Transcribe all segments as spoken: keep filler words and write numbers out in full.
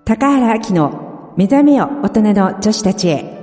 高原明の目覚めよ大人の女子たちへ。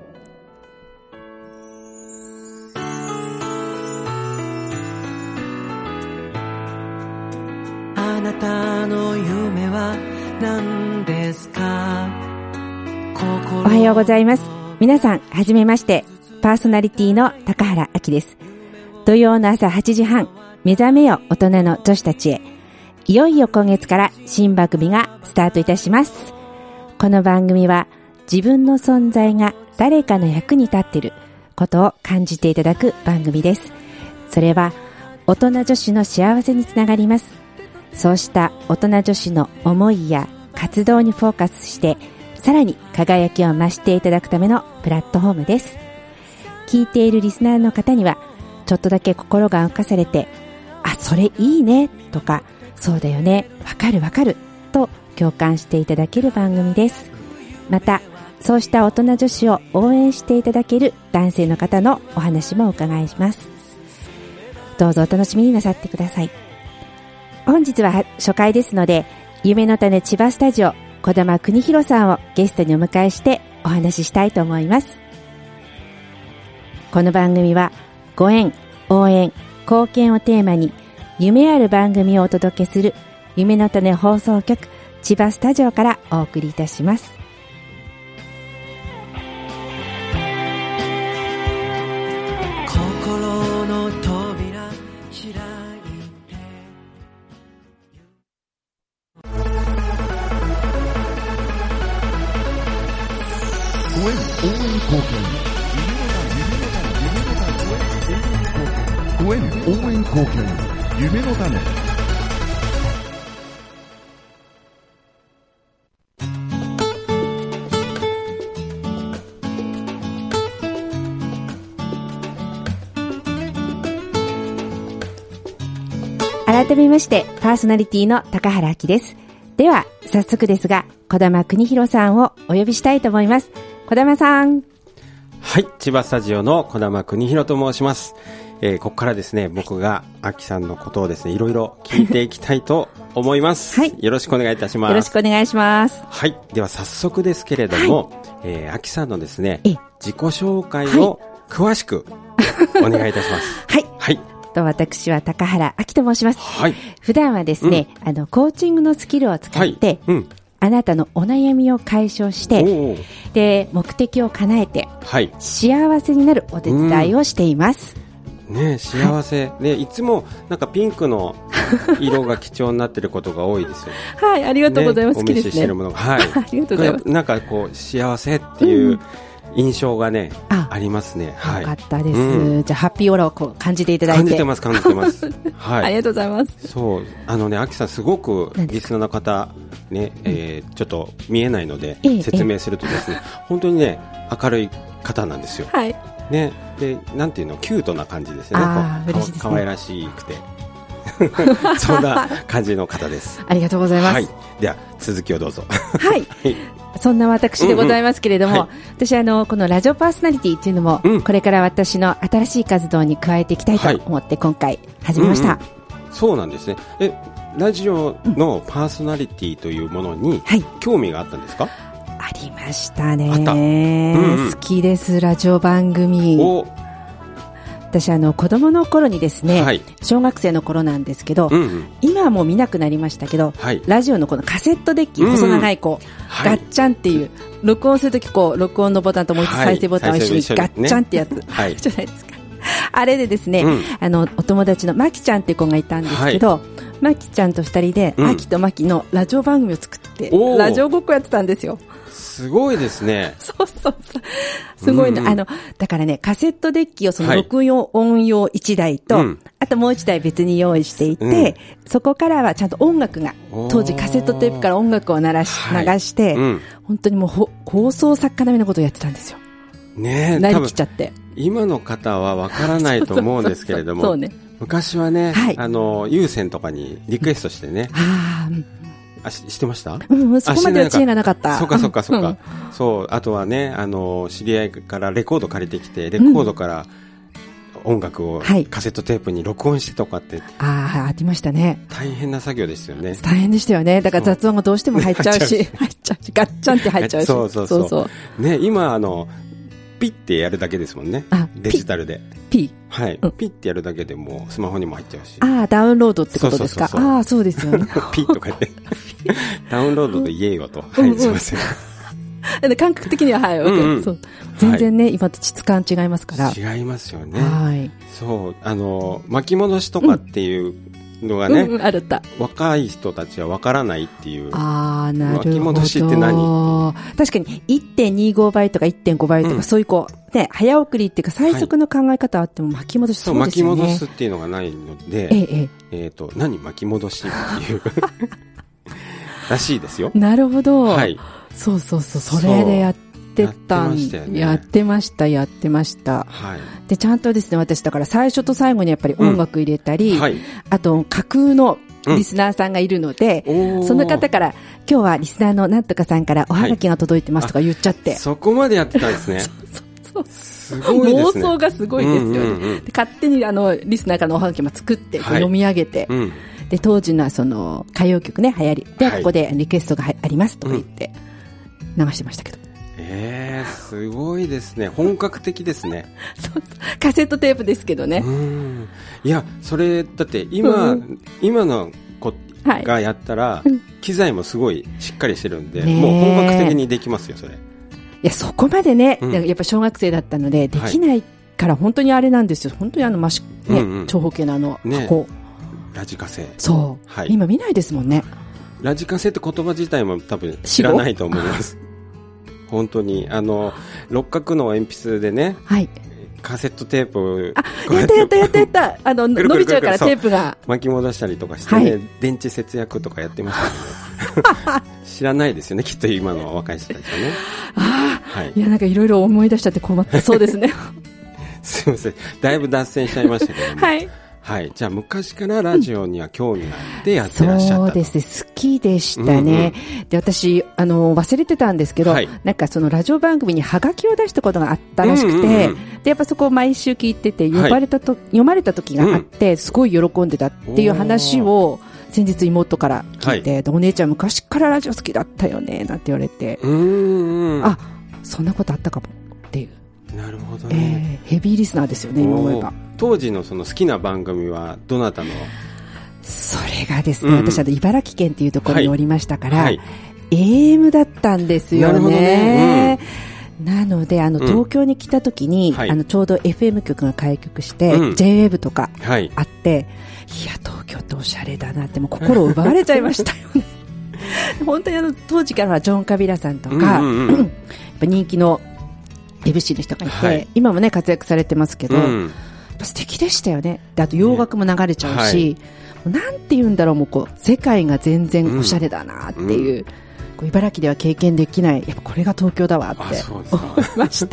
あなたの夢は何ですか？ おはようございます。皆さんはじめまして。パーソナリティの高原明です。土曜の朝はちじはん、目覚めよ大人の女子たちへ。いよいよ今月から新番組がスタートいたします。この番組は自分の存在が誰かの役に立っていることを感じていただく番組です。それは大人女子の幸せにつながります。そうした大人女子の思いや活動にフォーカスして、さらに輝きを増していただくためのプラットフォームです。聞いているリスナーの方にはちょっとだけ心が動かされて、あ、それいいねとか、そうだよね、わかるわかると共感していただける番組です。またそうした大人女子を応援していただける男性の方のお話もお伺いします。どうぞお楽しみになさってください。本日は初回ですので、夢の種千葉スタジオ児玉邦弘さんをゲストにお迎えしてお話ししたいと思います。この番組はご縁、応援、貢献をテーマに夢ある番組をお届けする夢の種放送局千葉スタジオからお送りいたします。 心の扉開いて、 ご縁応援貢献、ご縁応援貢献、夢の種。 改めましてパーソナリティの高原明です。では早速ですが、児玉邦弘さんをお呼びしたいと思います。児玉さん。 はい、千葉スタジオの児玉邦弘と申します。えー、ここからですね、僕がアキさんのことをですね、いろいろ聞いていきたいと思います。はい、よろしくお願いいたします。 よろしくお願いします。 はい、では早速ですけれども、はい、えー、アキさんのですね、自己紹介を詳しくお願いいたします。 はい。はい。と私は高原明と申します。はい。普段はですね、うん、あのコーチングのスキルを使って、はい、うん、あなたのお悩みを解消して、で目的を叶えて、はい、幸せになるお手伝いをしています。 うん、ね、幸せ、はい、ね、いつもなんかピンクの色が貴重になっていることが多いですよね。 はい、ありがとうございます。 ね、お召ししているものが、はい、 ありがとうございます。 なんかこう幸せっていう、うん、印象がね あ, ありますね。 はい、よかったです。うん、じゃあハッピーオーラをこう感じていただいて。 感じてます感じてます。はい。 ありがとうございます。 そうあのね、アキさんすごくリスナーの方ね、えー、ちょっと見えないので説明するとですね、本当にね明るい方なんですよ。はい。ね、でなんていうの、キュートな感じですね。 ああ、嬉しいですね。 可愛らしくて。そんな感じの方です。 ありがとうございます。 はい。では続きをどうぞ。 はい。そんな私でございますけれども、うんうん、はい、私あのこのラジオパーソナリティっていうのも、うん、これから私の新しい活動に加えていきたいと思って今回始めました。はい、 うんうん、そうなんですね。え、ラジオのパーソナリティというものに興味があったんですか？ ありましたね。あった、うんうん、好きです、ラジオ番組。お、私あの子供の頃にですね、はい、小学生の頃なんですけど、うんうん、今はもう見なくなりましたけど、はい、ラジオのこのカセットデッキ、細長いこう、うん、ガッチャンっていう、はい、録音するときこう録音のボタンともう一つ再生ボタンを一緒にガッチャンってやつ、はい、じゃないですか。あれでですね、うん、あのお友達のマキちゃんっていう子がいたんですけど、はい、マキちゃんと二人で、うん、アキとマキのラジオ番組を作ってラジオごっこやってたんですよ。 すごいですね。 そうそうそう。すごいの、うん、あの、だからね、カセットデッキをその録音用いちだいと、はい、あともういちだい別に用意していて、うん、そこからはちゃんと音楽が、当時カセットテープから音楽を鳴らし、はい、流して、うん、本当にもうほ放送作家並みのことをやってたんですよ。 ねえ、 なりきっちゃって。 今の方はわからないと思うんですけれども、そうね、昔はね、はい、あの、有線とかにリクエストしてね、ああ、し、してました？ うん、そこまでは知恵がなかった。 そっかそっかそっか、うん。そう、あとはね、あの、知り合いからレコード借りてきて、レコードから音楽をカセットテープに録音してとかって、はい、 ああ、ありましたね。 大変な作業ですよね。 大変でしたよね。だから雑音がどうしても入っちゃうし、入っちゃうし、ガッチャンって入っちゃうし。 そうそうそう。そうそうね、今あの、ピッてやるだけですもんね。デジタルで。 ピはい、うん、ピッてやるだけでもうスマホにも入っちゃうし。 ああ、ダウンロードってことですか。そうそうそうそう、ああ、そうですよね。 ピッとか言って。ダウンロードで言えよと。はい、すいません。 感覚的には、はい、うんうん、そう全然ね、はい、今と質感違いますから。 違いますよね。 はい。 そう、あの、巻き戻しとかっていうのがね、 うんうん、あるった若い人たちはわからないっていう。 ああ、なるほど。 巻き戻しって何？ 確かに いってんにご 倍とか いってんご 倍とか、うん、そういうこう、ね、早送りっていうか最速の考え方あっても巻き戻しそうですよね。 そう、巻き戻すっていうのがないので、 えええーと、何巻き戻しっていう。らしいですよ。 なるほど。 はい。 そうそうそう、それでやってたん、やってました、やってました。 はい。 で、ちゃんとですね、私だから最初と最後にやっぱり音楽入れたり、うん、はい、あと架空のリスナーさんがいるので、うん、その方から、今日はリスナーのなんとかさんからおはがきが届いてますとか言っちゃって。はい、 そこまでやってたんですね。 そうそうそう。 すごいですね。 妄想がすごいですよね。うんうんうん、で勝手にあの、リスナーからのおはがきも作って、はい、読み上げて、うん、で、当時のその、歌謡曲ね、流行り。で、はい、ここでリクエストがありますとか言って、流してましたけど。 えー、すごいですね。本格的ですね。 そうそう。カセットテープですけどね。 うん。いや、それ、だって今、うん、今の子がやったら、はい、機材もすごいしっかりしてるんで、もう本格的にできますよ、それ。いや、そこまでね、うん、やっぱ小学生だったので、できないから本当にあれなんですよ。本当にあの、マシ、ね、うんうん、長方形のあの箱。ね、 ラジカセ。 そう、はい。今見ないですもんね。 ラジカセって言葉自体も多分知らないと思います。本当にあの六角の鉛筆でね、はい、カセットテープをあやったやったやったやったあの伸びちゃうからテープが巻き戻したりとかしてね、はい、電池節約とかやってましたね。知らないですよね、きっと今の若い人たちはね。 あ、はい、いやなんかいろいろ思い出しちゃって困ったそうですね。 すいません、だいぶ脱線しちゃいましたけども。はい。はい。じゃあ、昔からラジオには興味があってやってらっしゃった、うん、そうですね。好きでしたね。うんうん、で、私、あの、忘れてたんですけど、はい、なんかそのラジオ番組にハガキを出したことがあったらしくて、うんうんうん、で、やっぱそこを毎週聞いてて、呼ばれたと、はい、読まれた時があって、すごい喜んでたっていう話を、先日妹から聞いて、はい、お姉ちゃん昔からラジオ好きだったよね、なんて言われて、うんうん、あ、そんなことあったかもっていう。 なるほどね、 えー、ヘビーリスナーですよね、今思えば。 当時のその好きな番組はどなたの？ それがですね、うん、私は茨城県っていうところにおりましたから、はいはい、エーエム だったんですよね。なるほどね、うん、なのであの、うん、東京に来た時に、はい、あのちょうど エフエム 局が開局して、うん、ジェイウェブ とかあって、はい、いや東京っておしゃれだなってもう心を奪われちゃいましたよね。本当にあの当時からはジョン・カビラさんとか、うんうんうん、やっぱ人気のエブシーの人がいて、はい、今もね活躍されてますけど、うん、素敵でしたよね。であと洋楽も流れちゃうし、ね、はい、なんて言うんだろう、もうこう世界が全然おしゃれだなっていう、うん、こう茨城では経験できない、やっぱこれが東京だわって思いました。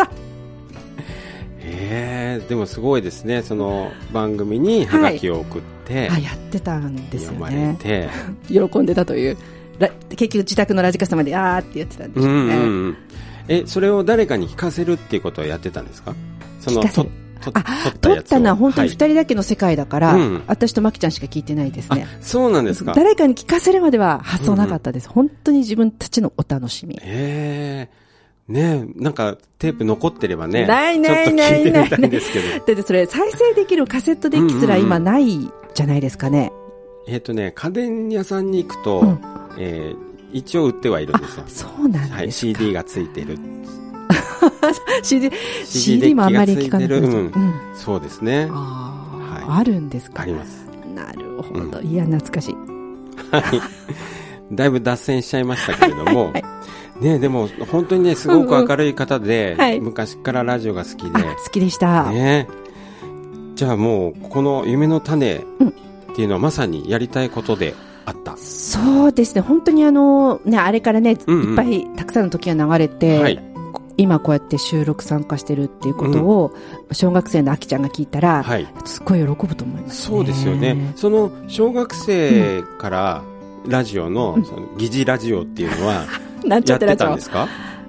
えー、でもすごいですね、その番組にハガキを送って、 はい、あ、やってたんですよね。 読まれて喜んでたという、結局自宅のラジカセまであーってやってたんでしょうね。うんうんうん、 え、それを誰かに聞かせるっていうことをやってたんですか？そのととあ撮ったのは本当にふたりだけの世界だから、はい、うん、私とマキちゃんしか聞いてないですね。 そうなんですか。 誰かに聞かせるまでは発想なかったです。うんうん、本当に自分たちのお楽しみ。 へー、ねえ、なんかテープ残ってればね、 ないないないないない。 ちょっと聞いてみたいんですけど。 だってそれ再生できるカセットデッキすら今ないじゃないですかね。 うんうん、えっ、ー、とね、家電屋さんに行くと、うん、えー、一応売ってはいるんですよ。 そうなんですか。はい、 シーディー がついてる。 シーディー、シーディー もあんまり聞かない。うん、 うん、そうですね。 あ、はい、あるんですか。 あります。 なるほど。うん、いや、懐かしい。 はい。だいぶ脱線しちゃいましたけれども、はいはい、ね、でも本当にね、すごく明るい方で、うんうん、はい、昔からラジオが好きで。 好きでした。 ね。じゃあもう、この夢の種っていうのはまさにやりたいことであった。 そうですね。本当にあの、ね、あれからね、うんうん、いっぱいたくさんの時が流れて、はい、今こうやって収録参加してるっていうことを、うん、小学生のあきちゃんが聞いたら、はい、すごい喜ぶと思いますね。 そうですよね。その小学生からラジオの、うん、その疑似ラジオっていうのはやってたんですか？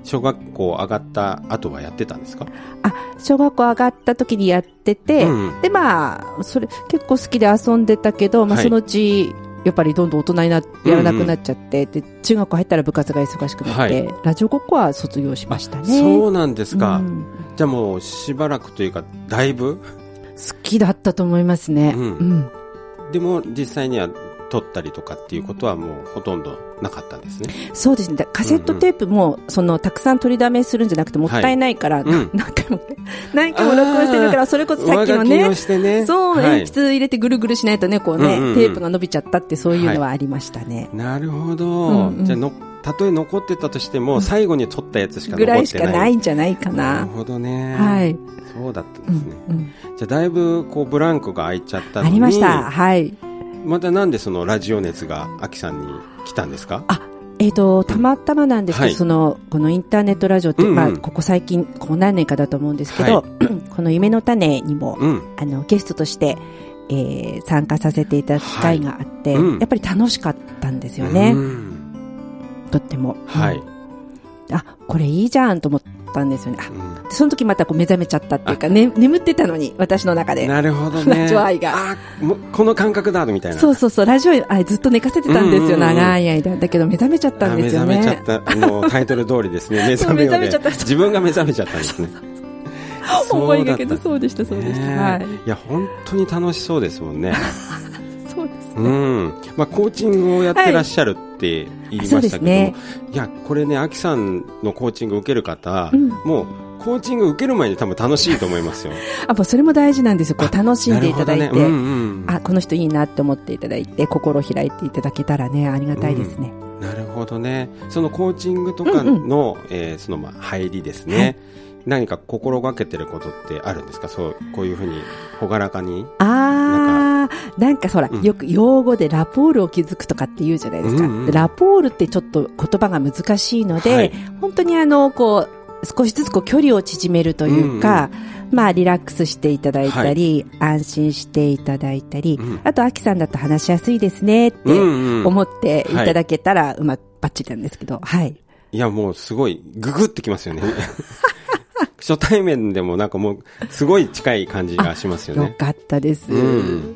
小学校上がった後はやってたんですか？ あ、小学校上がった時にやってて、うん、でまあそれ結構好きで遊んでたけど、まあ、そのうち、はい、やっぱりどんどん大人になってやらなくなっちゃって、うんうん、で中学校入ったら部活が忙しくなって、はい、ラジオごっこは卒業しましたね。 そうなんですか、うん、じゃあもうしばらくというかだいぶ好きだったと思いますね、うんうん、 でも実際には撮ったりとかっていうことはもうほとんどなかったんですね。 そうですね。カセットテープも、うんうん、そのたくさん取りだめするんじゃなくてもったいないから、はい、うん、何回も何回も録音してるから、それこそさっきのね、ね、そう、はい、鉛筆入れてぐるぐるしないとね、こうね、うんうんうん、テープが伸びちゃったってそういうのはありましたね。 はい、なるほど、うんうん、じゃあのたとえ残ってたとしても、うん、最後に撮ったやつしか残ってないぐらいしかないんじゃないかな。 なるほどね。 はい。 そうだったんですね。うんうん、じゃあだいぶこうブランクが空いちゃったのに。 ありました。はい。 またなんでそのラジオ熱がアキさんに来たんですか？ あ、えーと、たまたまなんですけど、はい、そのこのインターネットラジオって、うんうん、まあ、ここ最近ここ何年かだと思うんですけど、はい、この夢の種にも、うん、あのゲストとして、えー、参加させていただく機会があって、はい、うん、やっぱり楽しかったんですよね、うん、とっても、はい、うん、あ、これいいじゃんと思ったんですよね。あ、うん、その時またこう目覚めちゃったっていうか、ね、眠ってたのに私の中で。 なるほどね。 ラジオ愛が。 あ、もうこの感覚だみたいな。 そうそうそう、ラジオ愛ずっと寝かせてたんですよ、うんうんうん、長い間。だけど目覚めちゃったんですよね。 目覚めちゃった。あのタイトル通りですね。目覚めようで自分が目覚めちゃったんですね。 思いがけどそうでしたそうでした、はい、 いや本当に楽しそうですもんね。 そうですね、 うん、まあ、コーチングをやってらっしゃるって言いましたけども、はい、ね、いやこれね、アキさんのコーチング受ける方、うん、もうコーチング受ける前に多分楽しいと思いますよ。 あ、もうそれも大事なんですよ。こう楽しんでいただいて、ね、うんうん、あ、この人いいなって思っていただいて心を開いていただけたらね、ありがたいですね、 うん、なるほどね。そのコーチングとかの、うんうん、えー、そのまあ入りですね、はい、何か心がけてることってあるんですか？そう、こういうふうに朗らかに。 ああ、なんかほら、うん、よく用語でラポールを築くとかって言うじゃないですか、うんうん、ラポールってちょっと言葉が難しいので、はい、本当にあのこう少しずつこう距離を縮めるというか、うんうん、まあリラックスしていただいたり、はい、安心していただいたり、うん、あとアキさんだと話しやすいですねって思っていただけたらうまくバッチリなんですけど、はい。 いやもうすごいググってきますよね。初対面でもなんかもうすごい近い感じがしますよね。 よかったです、うん、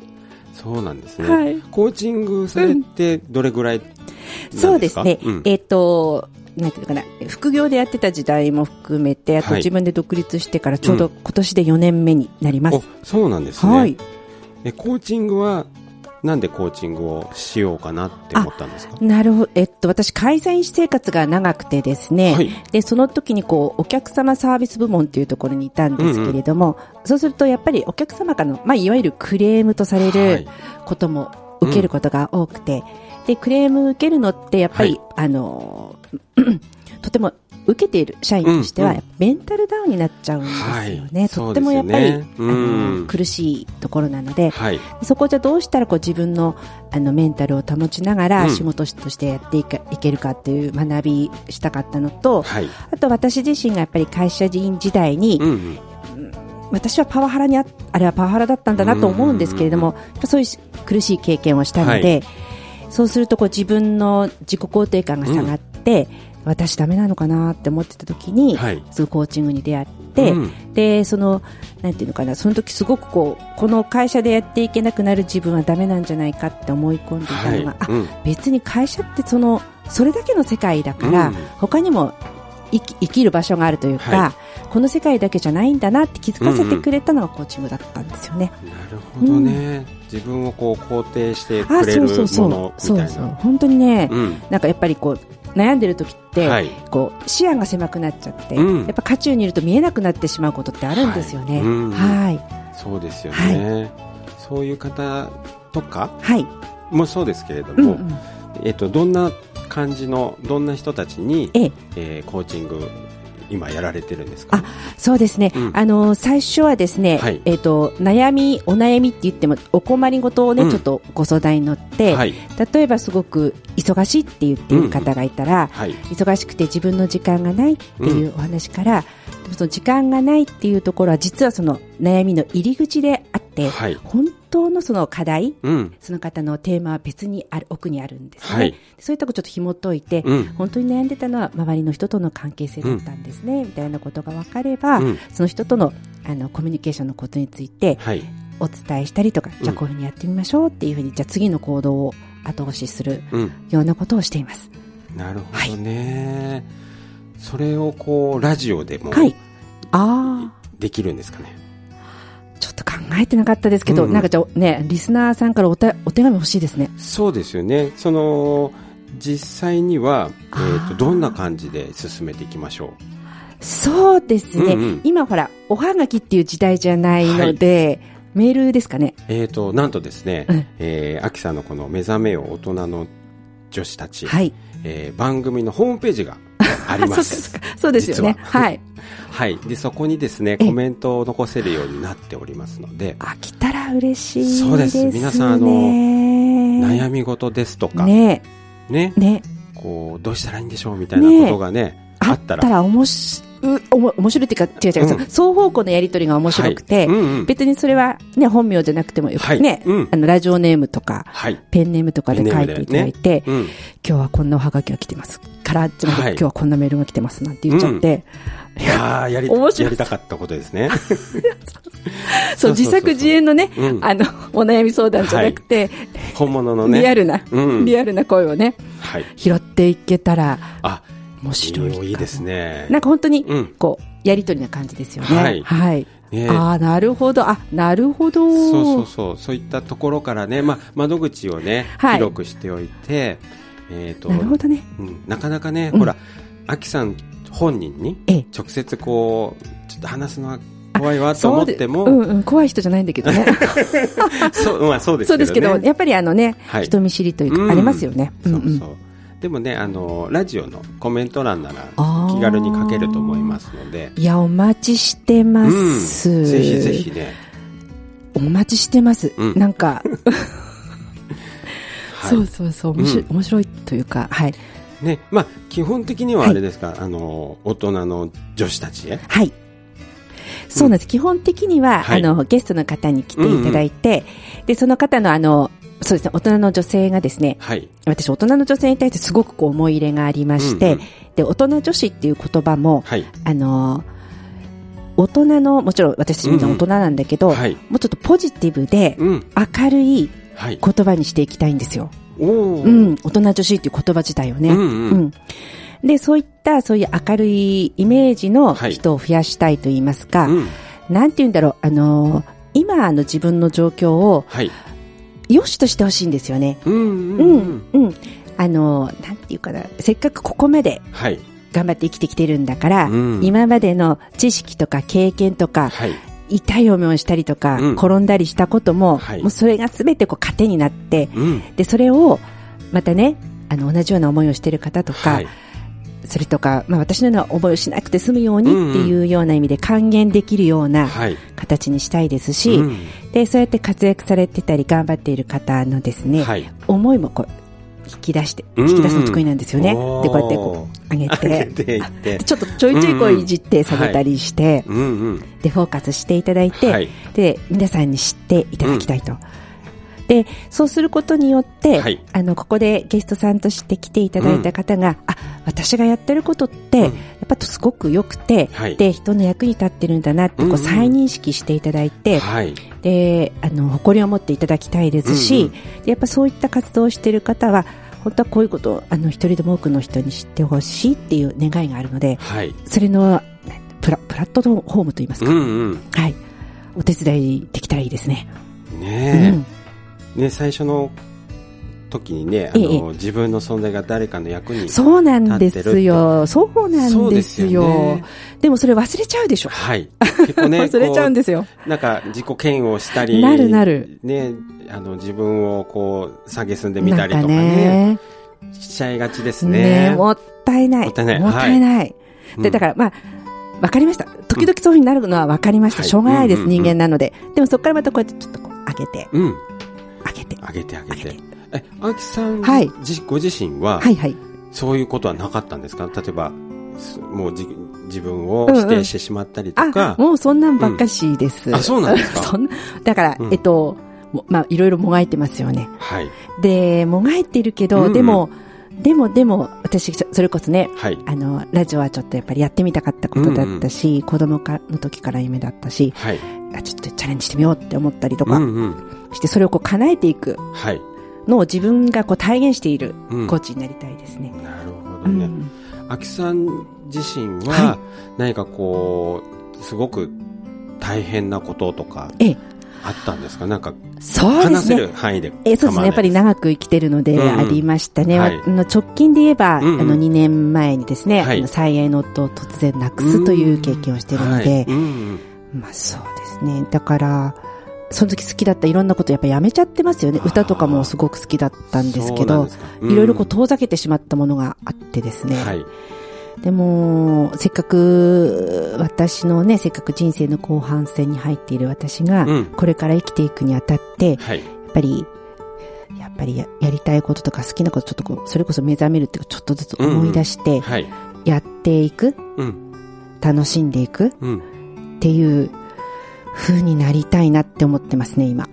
そうなんですね、はい、コーチングされてどれぐらいなんですか？ そうですね、うん、えっとなんていうのかな、副業でやってた時代も含めて、あと自分で独立してからちょうど今年でよねんめになります、 うん、そうなんですね、はい、えコーチングはなんでコーチングをしようかなって思ったんですか？ なるほど、えっと、私会社員生活が長くてですね、はい、でその時にこうお客様サービス部門というところにいたんですけれども、うんうん、そうするとやっぱりお客様からの、まあ、いわゆるクレームとされることも受けることが多くて、はい、うん、でクレーム受けるのってやっぱり、はい、あのとても受けている社員としては、うんうん、メンタルダウンになっちゃうんですよね、はい、とってもやっぱり、ね、あの苦しいところなので、はい、そこじゃどうしたらこう自分の、あのメンタルを保ちながら仕事としてやっていか、いけるかっていう学びしたかったのと、はい、あと私自身がやっぱり会社員時代に、うんうん、私はパワハラに あ, あれはパワハラだったんだなと思うんですけれども、やっぱそういう苦しい経験をしたので、はい、そうするとこう自分の自己肯定感が下がって、うん、私ダメなのかなって思ってた時に、はい、そのコーチングに出会って、うん、でそのなんていうのかな、その時すごくこうこの会社でやっていけなくなる自分はダメなんじゃないかって思い込んでいたのが、はい、あ、うん、別に会社ってそのそれだけの世界だから、うん、他にも生 き, 生きる場所があるというか、はい、この世界だけじゃないんだなって気づかせてくれたのがコーチングだったんですよね、 うんうん、なるほどね、うん、自分をこう肯定してくれるものみたいな。そうそうそうそうそう、 本当にね、うん、なんかやっぱりこう悩んでる時って、はい、こう視野が狭くなっちゃって、うん、やっぱ渦中にいると見えなくなってしまうことってあるんですよね、はい、うん、はい、 そうですよね、はい、そういう方とか、 はい、 もそうですけれども、うんうん、えっと、どんな感じのどんな人たちに、ええー、コーチング今やられてるんですか？ あ、そうですね、うん、あの最初はですね、はい、えーと、悩みお悩みって言ってもお困りごとをね、うん、ちょっとご相談に乗って、はい、例えばすごく忙しいって言っている方がいたら、うんうん、はい、忙しくて自分の時間がないっていうお話から、うん、その時間がないっていうところは実はその悩みの入り口であって、はい、本当のその課題、 うん、 その方のテーマは別にある、奥にあるんですね。 はい、 そういったことをちょっと紐解いて、うん、本当に悩んでたのは周りの人との関係性だったんですね、うん、みたいなことが分かれば、うん、その人との、あのコミュニケーションのことについて、はい、お伝えしたりとか、じゃあこういうふうにやってみましょうっていうふうに、じゃあ次の行動を後押しするようなことをしています。 うん、なるほどね、はい、それをこうラジオでも、 はい、あできるんですかね。 ちょっと考えてなかったですけど、うんうん、なんかじゃあね、リスナーさんからおたお手紙欲しいですね。 そうですよね。その実際には、えーと、どんな感じで進めていきましょう。 そうですね、うんうん、今ほらおはがきっていう時代じゃないので、はい、メールですかね。 えーとなんとですね、うん、えー、アキさんのこの目覚めよ大人の女子たち、はい、えー、番組のホームページがあります。 そう, そうですよね。はい。 はい。で、そこにですね、コメントを残せるようになっておりますので。 あ、来たら嬉しいですね。そうです。 皆さん、あの、悩み事ですとか、 ね。 ね。 ね。 こう、どうしたらいいんでしょうみたいなことがね、ねあったら。 あったら面白い。おも面白いっていうか、違う違う、うん、双方向のやり取りが面白くて、はい、うんうん、別にそれは、ね、本名じゃなくてもよく、はい、ね、うん、あのラジオネームとか、はい、ペンネームとかで書いていただいて、ね、うん、今日はこんなおはがきが来てますから、はい、今日はこんなメールが来てますなんて言っちゃって、 うん、いやーやり面白いやりたかったことですね。 そう、自作自演のね、うん、あのお悩み相談じゃなくて、はい、 本物のね、 リアルな、うん、リアルな声をね、 はい、 拾っていけたら。 あ、 面白い。 いいですね。 なんか本当にこう、うん、やりとりな感じですよね。はい。はい。ね、ああ、なるほど。あ、なるほど。 そうそうそう。そういったところからね、まあ、窓口をね、はい、広くしておいて、えっと、 なるほどね。 うん、なかなかね、うん、ほら、アキさん本人に直接こう、ちょっと話すのは怖いわと思っても、 うんうん、怖い人じゃないんだけどね。 そう、まあそうですけどね。 そうですけど、やっぱりあのね、はい、人見知りというか、ありますよね。 うん、そうそう。でもね、あのラジオのコメント欄なら気軽に書けると思いますので。 いや、お待ちしてます、うん、 ぜひぜひね、 お待ちしてます、うん、なんか、はい、そうそうそう、面白い、うん、面白いというか、はいね、まあ、基本的にはあれですか、はい、あの大人の女子たちへ、 はい、そうなんです、うん、基本的には、はい、あのゲストの方に来ていただいて、うんうん、でその方のあのそうですね、大人の女性がですね、はい、私大人の女性に対してすごくこう思い入れがありまして、うんうん、で大人女子っていう言葉も、はい、あの大人のもちろん私みんな大人なんだけど、うんうん、はい、もうちょっとポジティブで、うん、明るい言葉にしていきたいんですよ、はい、うん、大人女子っていう言葉自体をね、うんうんうん、でそういったそういう明るいイメージの人を増やしたいと言いますか、はい、うん、なんて言うんだろう、あの今の自分の状況を、はい、良しとしてほしいんですよね。うんうんうんうん、あのなんていうかな、せっかくここまで頑張って生きてきてるんだから、はい、今までの知識とか経験とか、はい、痛い思いをしたりとか、うん、転んだりしたことも、はい、もうそれがすべてこう糧になって、うん、でそれをまたね、あの同じような思いをしている方とか、はい、それとか、まあ、私のような思いをしなくて済むようにっていうような意味で還元できるような形にしたいですし、はい、うん、でそうやって活躍されてたり頑張っている方のですね、はい、思いもこう引き出して引き出すの得意なんですよね、うん、でこうやってこう上げて、上げていってちょっとちょいちょいこういじって下げたりして、うんうん、でフォーカスしていただいて、はい、で皆さんに知っていただきたいと、うん、でそうすることによって、はい、あのここでゲストさんとして来ていただいた方が、うん、あ、私がやってることって、うん、やっぱすごく良くて、はい、で人の役に立ってるんだなってこう再認識していただいて、うんうん、であの誇りを持っていただきたいですし、うんうん、でやっぱそういった活動をしている方は本当はこういうことをあの一人でも多くの人に知ってほしいっていう願いがあるので、はい、それのプラ、プラットフォームといいますか、うんうん、はい、お手伝いできたらいいですね。 ねえ、うんね、最初の時にね、あの、ええ、自分の存在が誰かの役に立ってる。 そうなんですよ。そうなんですよ。で, すよね、でもそれ忘れちゃうでしょ。 はい。結構ね、 忘れちゃうんですよ。 なんか自己嫌悪したり、 なるなる。 ね、あの自分をこう下げすんでみたりとかね、しちゃいがちですね。 ね、もったいない。もったいない。もったいない。はい、でだからまあ。わかりました。時々そういう風になるのはわかりました。うん、しょうがないです、うんうんうん、人間なので。でもそこからまたこうやってちょっとこう上げて、うん、上げて、 上げて上げて。え、あきさん、はい、ご自身は、はいはい、そういうことはなかったんですか？例えばもうじ自分を否定してしまったりとか、 うんうん、あ、もうそんなんばっかしです。 うん、あ、そうなんですか？ そんなだから、うん、えっとまあ、いろいろもがいてますよね。 はい。 で、もがいているけど、うんうん、でも、でも、でも、私、それこそね、はい、あの、ラジオはちょっとやっぱりやってみたかったことだったし、うんうん、子供かの時から夢だったし、はい、あちょっとチャレンジしてみようって思ったりとか、うんうん、して、それをこう叶えていくのを自分がこう体現しているコーチになりたいですね。 うん、なるほどね。うん、あきさん自身は、何かこう、すごく大変なこととか、ええ、あったんですか？なんか、話せる範囲で。 え、そうですね。やっぱり長く生きてるので、ありましたね。うんはい、あの直近で言えば、うんうん、あのにねんまえにですね、はい、あの最愛の夫を突然亡くすという経験をしているので、うんはい、まあそうですね。だから、その時好きだったいろんなことやっぱやめちゃってますよね。歌とかもすごく好きだったんですけど、いろいろこう遠ざけてしまったものがあってですね。はい、でも、せっかく、私のね、せっかく人生の後半戦に入っている私が、うん、これから生きていくにあたって、はい、やっぱり、やっぱり や, やりたいこととか好きなことちょっとこう、それこそ目覚めるっていうか、ちょっとずつ思い出して、うんはい、やっていく、うん、楽しんでいく、うん、っていう風になりたいなって思ってますね、今。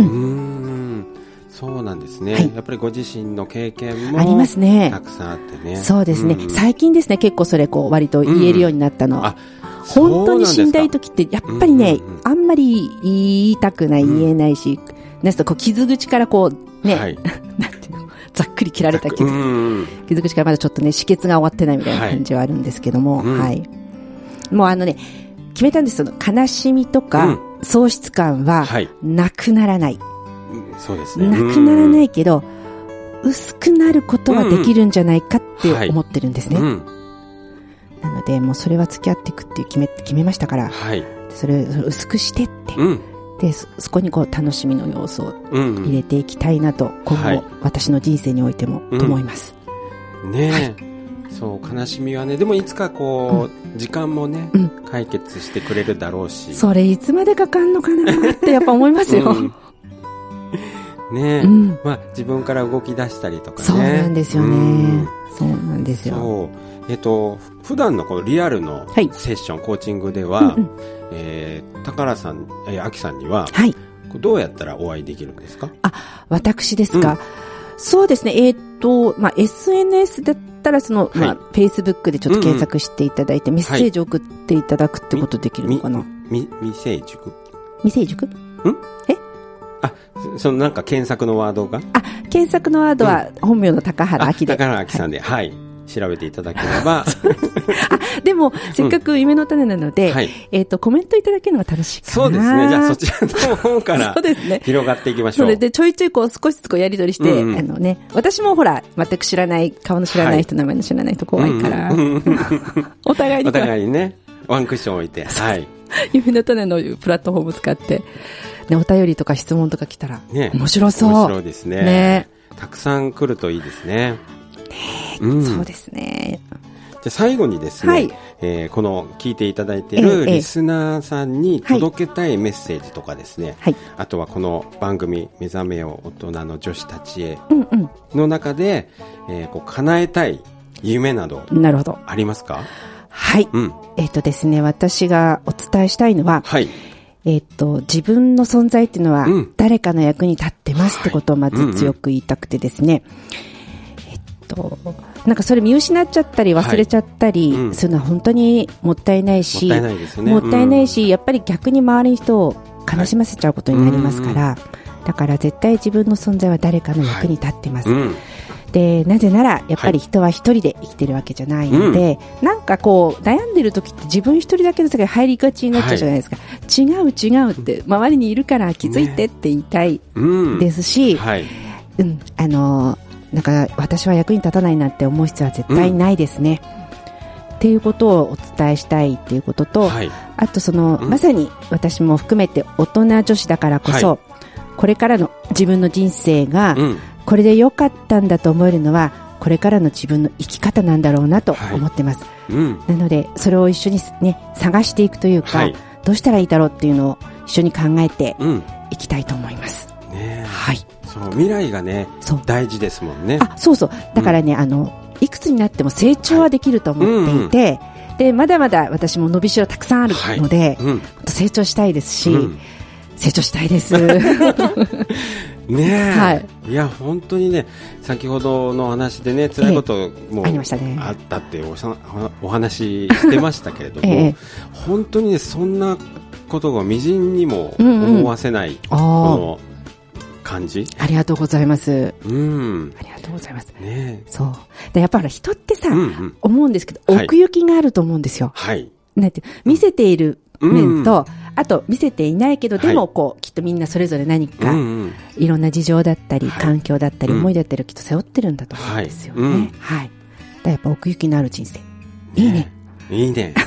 そうなんですね、はい、やっぱりご自身の経験もありますね。 たくさんあってね。 そうですね、うん、最近ですね、結構それこう割と言えるようになったの、うん、あ本当に死んだい時ってやっぱりね、うんうんうん、あんまり言いたくない、言えないし、うん、なんすかこう傷口からこうね、はい、なんていうの、ざっくり切られた傷、うん、傷口からまだちょっとね止血が終わってないみたいな感じはあるんですけども、はい、はいうん、もうあのね決めたんです。その悲しみとか喪失感はなくならない、はいそうですね、 なくならないけど薄くなることはできるんじゃないかって思ってるんですね、うんはいうん、なのでもうそれは付き合っていくって決め、決めましたから、はい、それを薄くしてって、うん、で そ, そこにこう楽しみの要素を入れていきたいなと、うん、今後、はい、私の人生においても、と思います、 うん、ねえ、はい、そう悲しみはねでもいつかこう、うん、時間もね、うん、解決してくれるだろうしそれいつまでかかんのかなってやっぱ思いますよ、うんねえ、うん、まあ自分から動き出したりとかね。 そうなんですよね。うん、そうなんですよ。 そう。えっと、普段のこのリアルのセッション、はい、コーチングでは、うんうん、えー、高原さん、えー、あきさんには、はい、どうやったらお会いできるんですか？ あ、私ですか。うん、そうですね。えっと、まあ エスエヌエス だったらその、はい、まあ Facebook でちょっと検索していただいて、うんうん、メッセージを送っていただくってことできるのかな？ み、み、未成熟？ 未成熟？ん？え？ あ、そのなんか検索のワードがあ、検索のワードは本名の高原明で、 高原明さんで、はい、はい、調べていただければあ、でもせっかく夢の種なので、うんはい、えっとコメントいただけるのが楽しいかな。 そうですね。じゃあそちらの方からそうですね、広がっていきましょう。 それでちょいちょいこう少しずつこうやり取りして、うんうん、あのね、私もほら全く知らない顔の知らない人、はい、名前の知らない人怖いから、うんうん、お互いにお互いにねワンクッション置いて、はい、 夢の種のプラットフォームを使ってね、お便りとか質問とか来たら、ね、面白そう。 面白いですね。ね、たくさん来るといいですね。 ね、うん、そうですね。 じゃあ最後にですね、はい、えー、この聞いていただいているリスナーさんに届けたいメッセージとかですね、はい、あとはこの番組目覚めよ大人の女子たちへの中で、うんうん、えー、こう叶えたい夢などありますか？ はい、うん、えっとですね、私がお伝えしたいのは、はい、えっと、自分の存在っていうのは誰かの役に立ってますってことをまず強く言いたくてですね、えっと、なんかそれ見失っちゃったり忘れちゃったりするのは本当にもったいないし、もったいないですね。もったいないし、やっぱり逆に周りの人を悲しませちゃうことになりますから、だから絶対自分の存在は誰かの役に立ってます。はい、うん、でなぜならやっぱり人は一人で生きてるわけじゃないので、はい、うん、なんかこう悩んでる時って自分一人だけの世界に入りがちになっちゃうじゃないですか、はい、違う違うって周りにいるから気づいてって言いたいですし、ね、うん、はい、うん、あのなんか私は役に立たないなって思う必要は絶対ないですね、うん、っていうことをお伝えしたいっていうことと、はい、あとその、うん、まさに私も含めて大人女子だからこそ、はい、これからの自分の人生が、うん、これで良かったんだと思えるのはこれからの自分の生き方なんだろうなと思ってます、はい、うん、なのでそれを一緒に、ね、探していくというか、はい、どうしたらいいだろうっていうのを一緒に考えていきたいと思います、うん、ね、はい、その未来がね大事ですもんね。 あ、そうそう、だからね、うん、あのいくつになっても成長はできると思っていて、はい、うんうん、でまだまだ私も伸びしろたくさんあるので、はい、うん、成長したいですし、うん、 成長したいですねえ、 はい、 いや本当にね、先ほどの話でね、辛いことも、ええ、ありましたね、あったっておお話ししてましたけれども、ええ、本当にね、そんなことが微塵にも思わせない、うんうん、この感じ。 ありがとうございます。 うん、 ありがとうございます。 ね、 そうで、やっぱり人ってさ、うんうん、思うんですけど、奥行きがあると思うんですよ。 はい、 なんて見せている面と、うん、あと見せていないけど、でもこう、はい、きっとみんなそれぞれ何か、うんうん、いろんな事情だったり、はい、環境だったり、思いだったりをきっと背負ってるんだと思うんですよね。はい、うん、はい、だからやっぱ奥行きのある人生、いいね、 いいね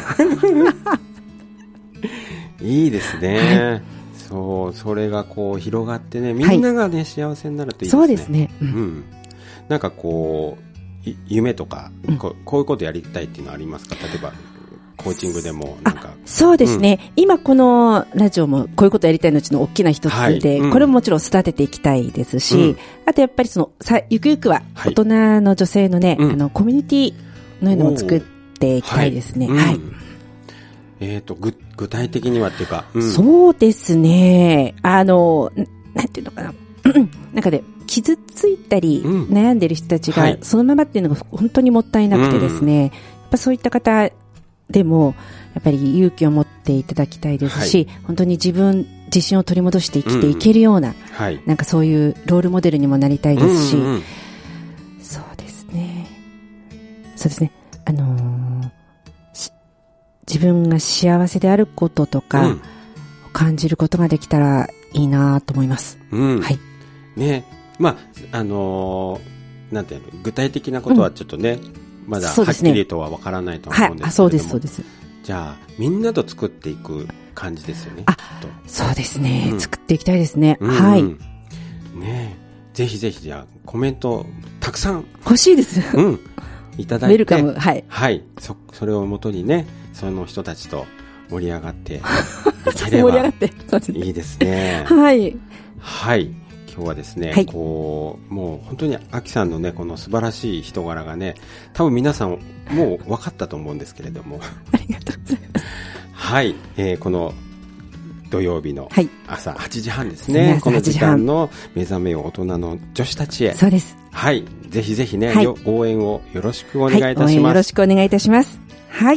いいですね、はい、そう、それがこう広がってね、みんながね、はい、幸せになるといいですね。 そうですね、うん、うん、 なんかこう夢とか、うん、こ, こういうことやりたいっていうのはありますか？例えばコーチングでもなんか。 そうですね、うん、今このラジオもこういうことやりたいのうちの大きな一つで、はい、うん、これももちろん育てていきたいですし、うん、あとやっぱりそのさゆくゆくは大人の女性のね、はい、あのコミュニティのようなのも作っていきたいですね。はい、はい、うん、 えーと、具, 具体的にはっていうか、 うん、そうですね、あのなんていうのかななんかで傷ついたり悩んでる人たちがそのままっていうのが本当にもったいなくてですね、うん、やっぱそういった方でもやっぱり勇気を持っていただきたいですし、はい、本当に自分自信を取り戻して生きていけるような、うん、はい、なんかそういうロールモデルにもなりたいですし、うんうんうん、そうですね、そうですね、あのー、自分が幸せであることとか、うん、感じることができたらいいなと思います。うん、はい。 ね、まああのー、なんていうの、具体的なことはちょっとね、うん、まだはっきりとはわからないと思うんですけれども、はい、あ、そうですそうです。じゃあみんなと作っていく感じですよね。 あ、そうですね、うん、作っていきたいですね。うんうん、はい。 ね、ぜひぜひじゃあコメントたくさん欲しいです。 うん、いただいて、 ウェルカム、はい、 はい、そそれをもとにね、その人たちと盛り上がっていければ盛り上がってそうですね、いいですね。 はいはい。今日はですね、はい、こうもう本当にアキさんのね、この素晴らしい人柄がね、多分皆さんもう分かったと思うんですけれどもありがとうございます。 はい、えー、この土曜日の朝はちじはんですね、はい、この時間の目覚めよ大人の女子たちへ、 そうです、 はい、ぜひぜひね、はい、応援をよろしくお願いいたします。はい、応援よろしくお願いいたします。はい。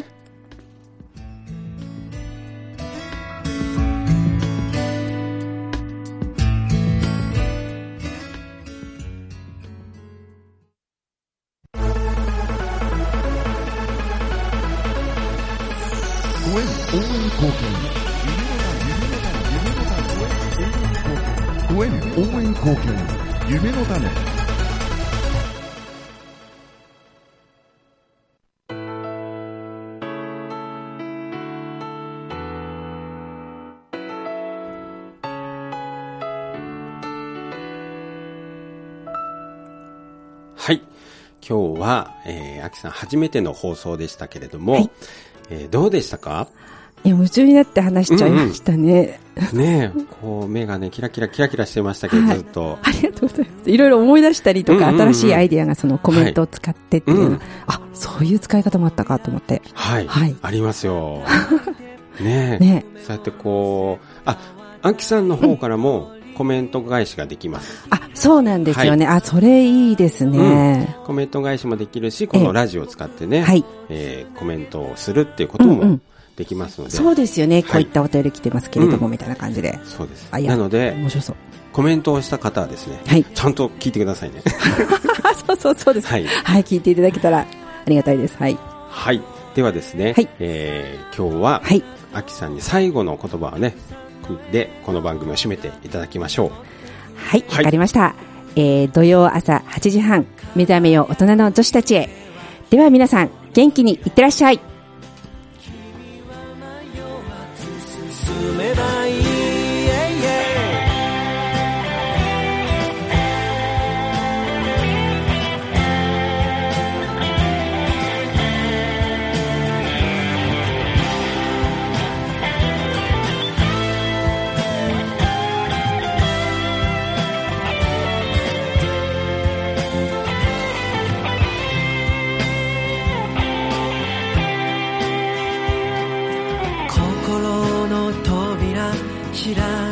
応援貢献夢の種。 はい、今日は、えー、アキさん初めての放送でしたけれども、はい、えー、どうでしたか？ いや、夢中になって話しちゃいましたね。 うんうん、ねえ、こう目がねキラキラキラキラしてましたけど、はい、ずっとありがとうございます。いろいろ思い出したりとか、うんうんうん、新しいアイデアがそのコメントを使ってっていう、はい、うん、あ、そういう使い方もあったかと思って、 はい、はい、ありますよ。ねえ、ねえ、そうやってこう、あ、アキさんの方からも、うん、コメント返しができます。 あ、そうなんですよね。はい、あ、それいいですね、 うん。コメント返しもできるし、このラジオを使ってね、はい、えー、コメントをするっていうこともできますので。 うんうん、そうですよね。こういったお便り来てますけれども、うん、みたいな感じで。 そうです。なので、 面白そう。 コメントをした方はですね、はい、ちゃんと聞いてくださいね。 そうそうそうです。はい、はい、聞いていただけたらありがたいです。はい。 はい。ではですね、はい、えー、今日は、はい、アキさんに最後の言葉をね、でこの番組を締めていただきましょう。 はい、わ、はい、かりました、えー、土曜朝はちじはん、目覚めよ大人の女子たちへ。では皆さん元気にいってらっしゃい。 開